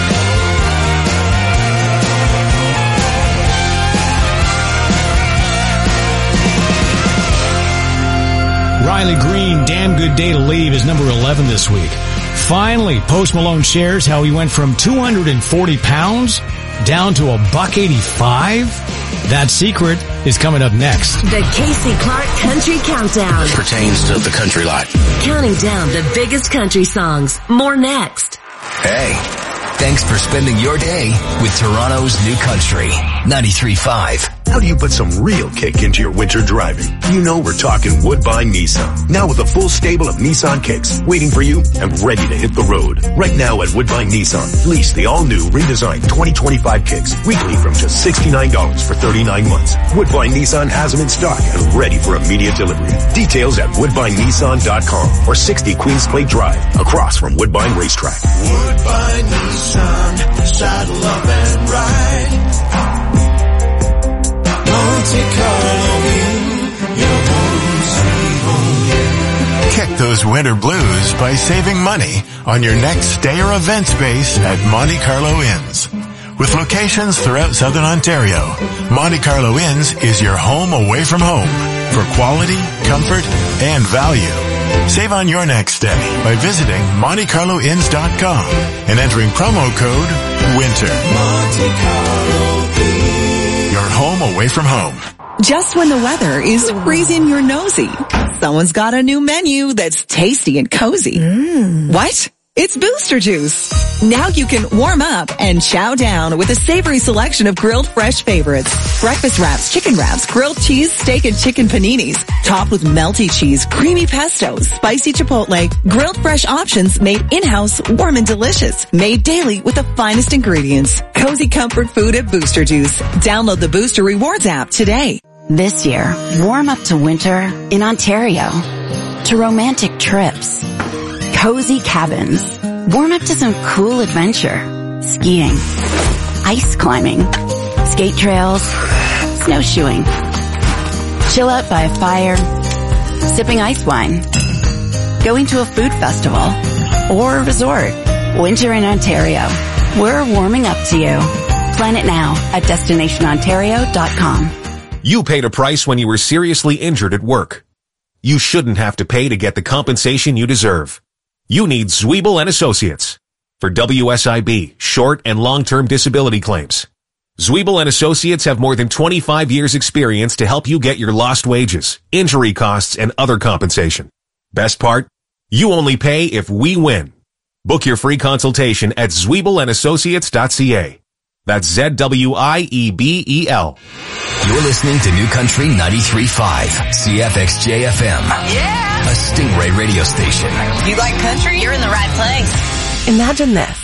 Riley Green, Damn Good Day to Leave is number 11 this week. Finally, Post Malone shares how he went from 240 pounds down to $185. That secret is coming up next. The Casey Clark Country Countdown. Pertains to the country life. Counting down the biggest country songs. More next. Hey, thanks for spending your day with Toronto's New Country, 93.5. How do you put some real kick into your winter driving? You know we're talking Woodbine Nissan. Now with a full stable of Nissan kicks waiting for you and ready to hit the road. Right now at Woodbine Nissan, lease the all-new redesigned 2025 kicks weekly from just $69 for 39 months. Woodbine Nissan has them in stock and ready for immediate delivery. Details at woodbinenissan.com or 60 Queens Plate Drive across from Woodbine Racetrack. Woodbine Nissan, saddle up and ride. Monte Carlo Inn, your home sweet home. Kick those winter blues by saving money on your next stay or event space at Monte Carlo Inns. With locations throughout Southern Ontario, Monte Carlo Inns is your home away from home for quality, comfort, and value. Save on your next stay by visiting MonteCarloInns.com and entering promo code WINTER. Monte Carlo Inns. Your home away from home. Just when the weather is freezing your nosy, someone's got a new menu that's tasty and cozy. What? It's Booster Juice. Now you can warm up and chow down with a savory selection of grilled fresh favorites. Breakfast wraps, chicken wraps, grilled cheese, steak and chicken paninis, topped with melty cheese, creamy pesto, spicy chipotle, grilled fresh options made in-house, warm and delicious. Made daily with the finest ingredients. Cozy comfort food at Booster Juice. Download the Booster Rewards app today. This year, warm up to winter in Ontario. To romantic trips. Cozy cabins. Warm up to some cool adventure. Skiing. Ice climbing. Skate trails. Snowshoeing. Chill out by a fire. Sipping ice wine. Going to a food festival. Or a resort. Winter in Ontario. We're warming up to you. Plan it now at destinationontario.com. You paid a price when you were seriously injured at work. You shouldn't have to pay to get the compensation you deserve. You need Zwiebel & Associates for WSIB, short and long-term disability claims. Zwiebel & Associates have more than 25 years experience to help you get your lost wages, injury costs, and other compensation. Best part? You only pay if we win. Book your free consultation at ZwiebelAndAssociates.ca. That's ZWIEBEL. You're listening to New Country 93.5, CFXJ-FM. Yeah! A Stingray radio station. You like country? You're in the right place. Imagine this.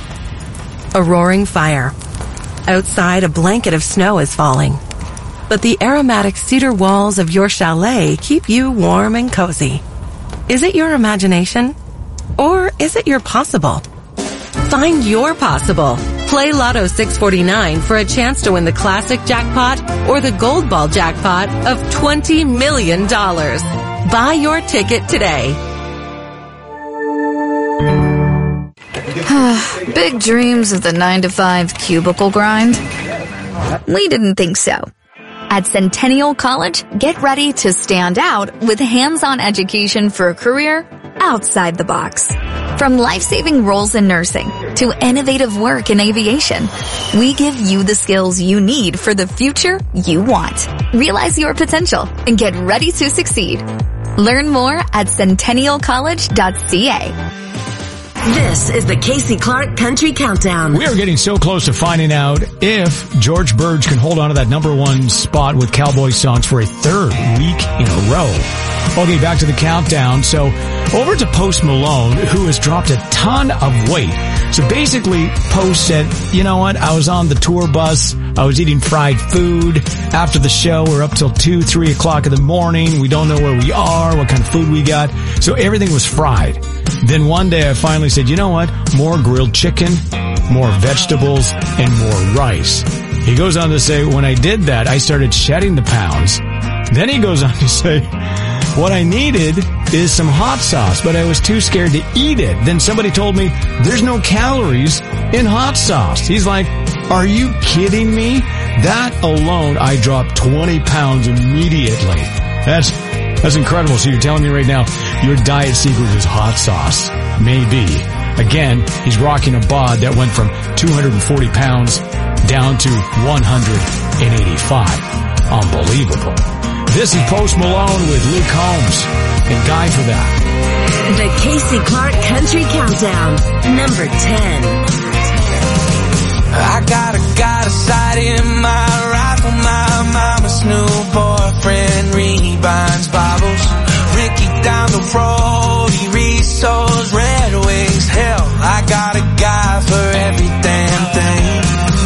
A roaring fire. Outside, a blanket of snow is falling. But the aromatic cedar walls of your chalet keep you warm and cozy. Is it your imagination? Or is it your possible? Find your possible. Play Lotto 649 for a chance to win the classic jackpot or the gold ball jackpot of $20 million. Buy your ticket today. Big dreams of the 9-to-5 cubicle grind? We didn't think so. At Centennial College, get ready to stand out with hands-on education for a career outside the box. From life-saving roles in nursing to innovative work in aviation, we give you the skills you need for the future you want. Realize your potential and get ready to succeed. Learn more at centennialcollege.ca. This is the Casey Clark Country Countdown. We are getting so close to finding out if George Burge can hold on to that number one spot with Cowboy songs for a third week in a row. Okay, back to the countdown. So over to Post Malone, who has dropped a ton of weight. So basically, Post said, you know what? I was on the tour bus. I was eating fried food. After the show, we're up till 2, 3 o'clock in the morning. We don't know where we are, what kind of food we got. So everything was fried. Then one day I finally said, you know what? More grilled chicken, more vegetables, and more rice. He goes on to say, when I did that, I started shedding the pounds. Then he goes on to say, what I needed is some hot sauce, but I was too scared to eat it. Then somebody told me there's no calories in hot sauce. He's like, are you kidding me? That alone, I dropped 20 pounds immediately. That's incredible. So you're telling me right now your diet secret is hot sauce. Maybe. Again, he's rocking a bod that went from 240 pounds down to 185. Unbelievable. This is Post Malone with Luke Combs and Guy for that. The Casey Clark Country Countdown, number 10. I got a sight in my rifle, my mama's new boyfriend rebinds Bibles. Ricky down the road, he reads those Red Wings. Hell, I got a guy for every damn thing.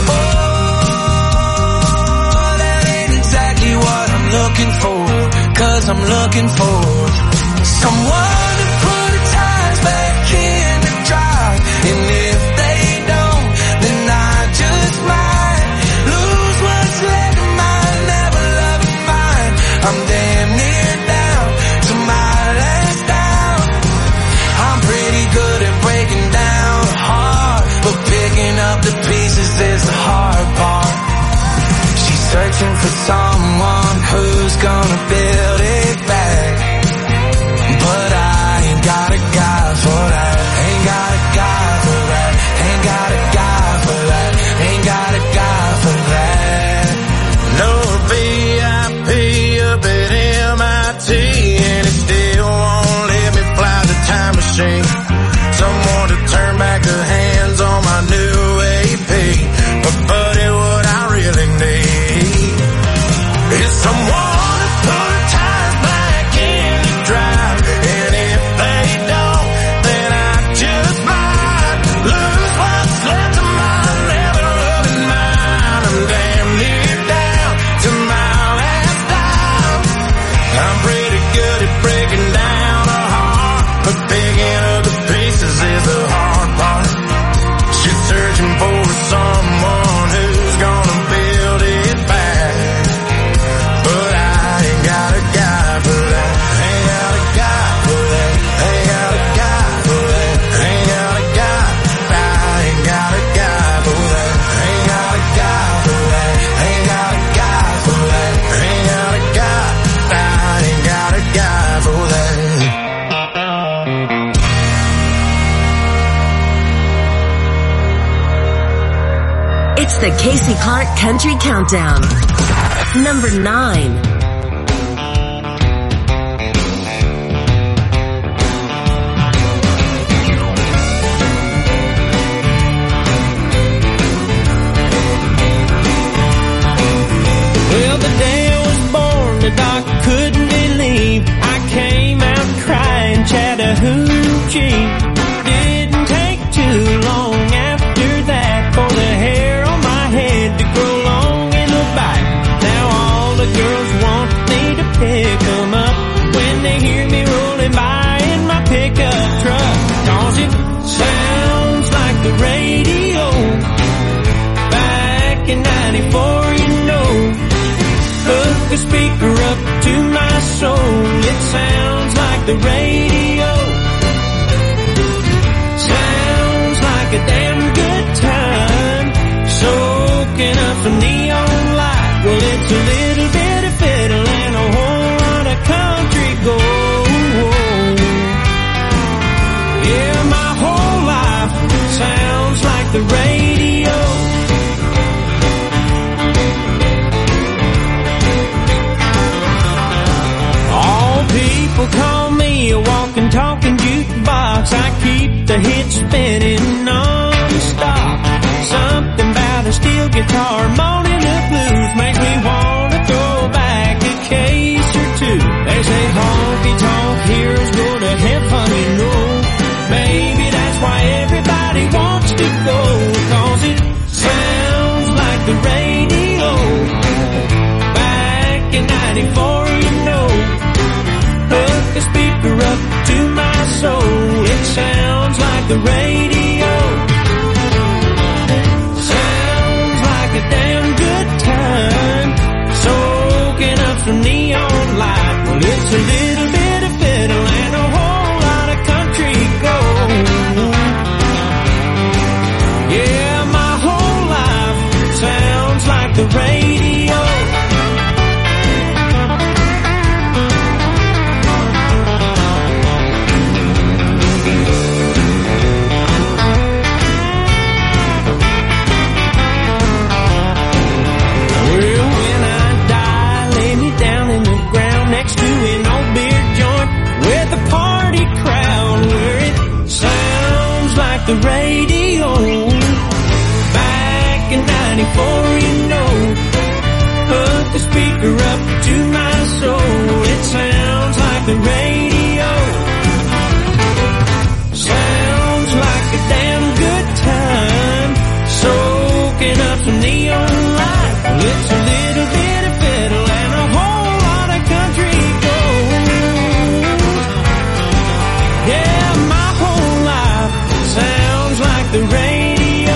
Oh, that ain't exactly what I'm looking for, 'cause I'm looking for someone to put the tires back in the drive. And if they don't, then I just might lose what's left of mine, never love it fine. I'm damn near down to my last down. I'm pretty good at breaking down hard, but picking up the pieces is the the Casey Clark Country Countdown. Number 9. Well, the day I was born, the doctor couldn't believe I came out crying Chattahoochee. Didn't take too long after that for the hair on my head to grow long in the back. Now all the girls want me to pick them up when they hear me rolling by in my pickup truck. 'Cause it sounds like the radio back in 94, you know. Hook the speaker up to my soul. It sounds like the radio. Sounds like a damn good time. Soaking up some neon light. Well, it's a little bit of fiddle and a whole lot of country gold. Yeah, my whole life sounds like the radio. People call me a walking, talking jukebox. I keep the hits spinning non-stop. Something about a steel guitar moaning the blues makes me want to throw back a case or two. They say honky-tonk heroes go to heaven, you know. Maybe that's why everybody wants to go. 'Cause it sounds like the radio back in 94, you know. Hook the speaker up to my soul. It sounds like the radio. Sounds like a damn good time. Soaking up some neon light. Well, it's a little bit of fiddle and a whole lot of country gold. Yeah, my whole life sounds like the radio. Next to an old beer joint with a party crowd where it sounds like the radio. Back in 94, you know. Hook the speaker up to my soul. It sounds like the radio. Sounds like a damn good time. Soaking up some neon light. Well, it's a little bit of fiddle and a whole lot of country gold. Yeah, my whole life sounds like the radio.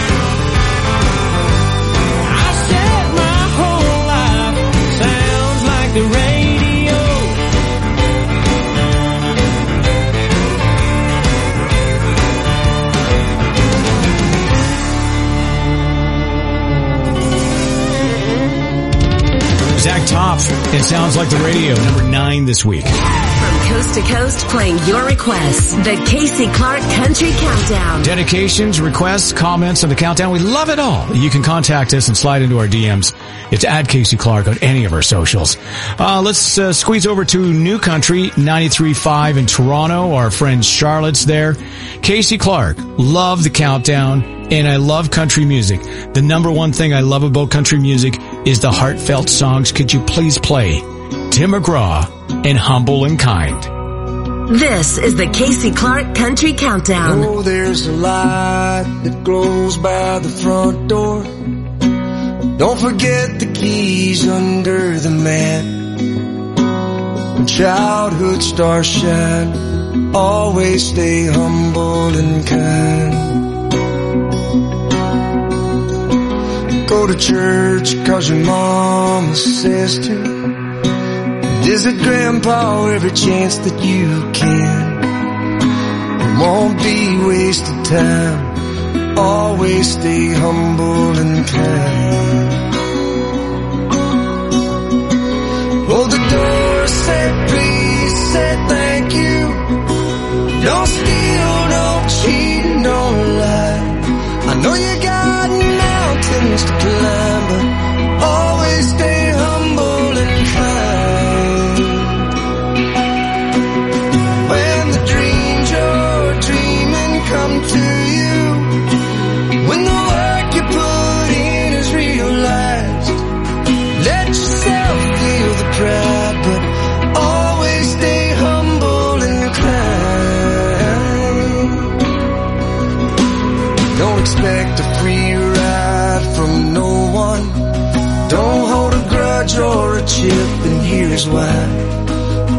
I said my whole life sounds like the radio. Zach Topp, it sounds like the radio, number 9 this week. From coast to coast, playing your requests. The Casey Clark Country Countdown. Dedications, requests, comments on the countdown. We love it all. You can contact us and slide into our DMs. It's at Casey Clark on any of our socials. Let's squeeze over to New Country 93.5 in Toronto. Our friend Charlotte's there. Casey Clark, love the countdown, and I love country music. The number one thing I love about country music is the heartfelt songs. Could you please play Tim McGraw and Humble and Kind? This is the Casey Clark Country Countdown. Oh, there's a light that glows by the front door. Don't forget the keys under the mat. When childhood stars shine, always stay humble and kind. Go to church 'cause your mama says to. Visit grandpa every chance that you can. It won't be wasted time. Always stay humble and kind. Oh, the door said please, said thank you. Don't steal, don't cheat, don't lie. I know you got mountains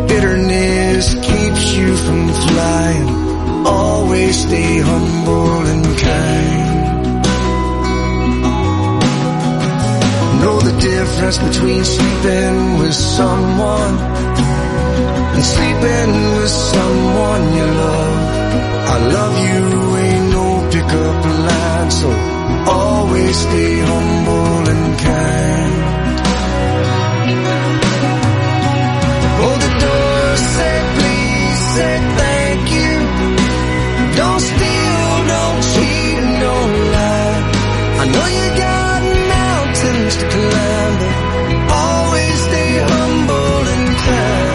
bitterness keeps you from flying. Always stay humble and kind. Know the difference between sleeping with someone and sleeping with someone you love. I love you ain't no pickup line, so always stay humble and kind. Hold the door, say please, say thank you. Don't steal, don't cheat, and don't lie. I know you got mountains to climb, but always stay humble and kind.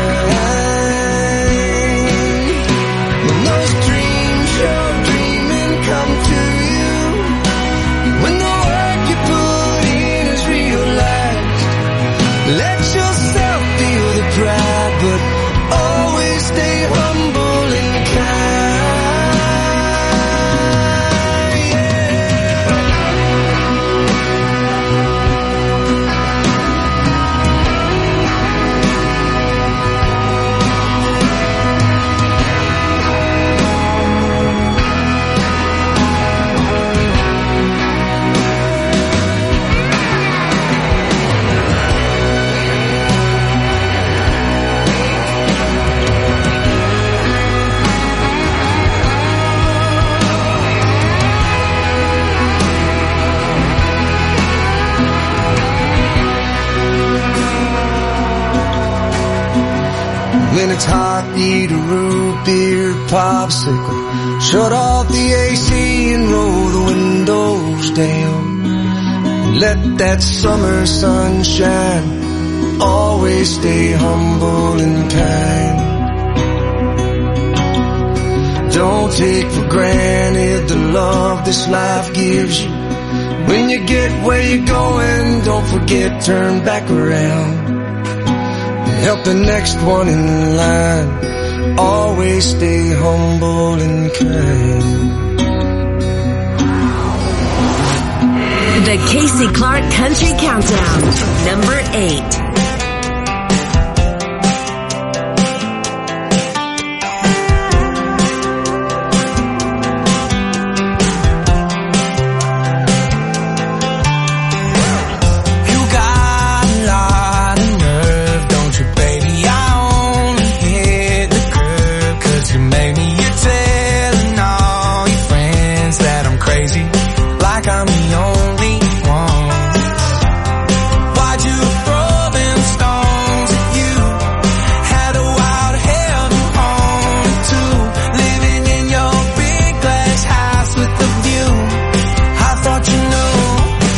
When those dreams you're dreaming come true, when the work you put in is realized, let yourself feel the pride, but always stay humble and kind. When it's hot, eat a root beer popsicle. Shut off the AC and roll the windows down. Let that summer sun shine. Always stay humble and kind. Don't take for granted the love this life gives you. When you get where you're going, don't forget, turn back around. Help the next one in line. Always stay humble and kind. The Casey Clark Country Countdown, number 8.